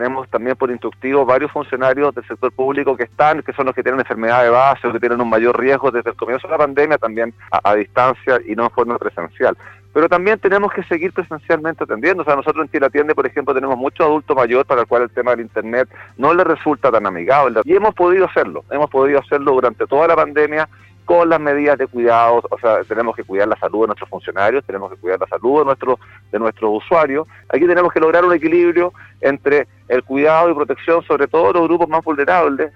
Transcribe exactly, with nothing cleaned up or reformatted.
Tenemos también por instructivo varios funcionarios del sector público que están, que son los que tienen enfermedad de base o que tienen un mayor riesgo desde el comienzo de la pandemia, también a, a distancia y no en forma presencial. Pero también tenemos que seguir presencialmente atendiendo. O sea, nosotros en Chile Atiende, por ejemplo, tenemos mucho adulto mayor para el cual el tema del Internet no le resulta tan amigable. Y hemos podido hacerlo, hemos podido hacerlo durante toda la pandemia con las medidas de cuidado. O sea, tenemos que cuidar la salud de nuestros funcionarios, tenemos que cuidar la salud de nuestros de nuestros usuarios. Aquí tenemos que lograr un equilibrio entre el cuidado y protección, sobre todo de los grupos más vulnerables,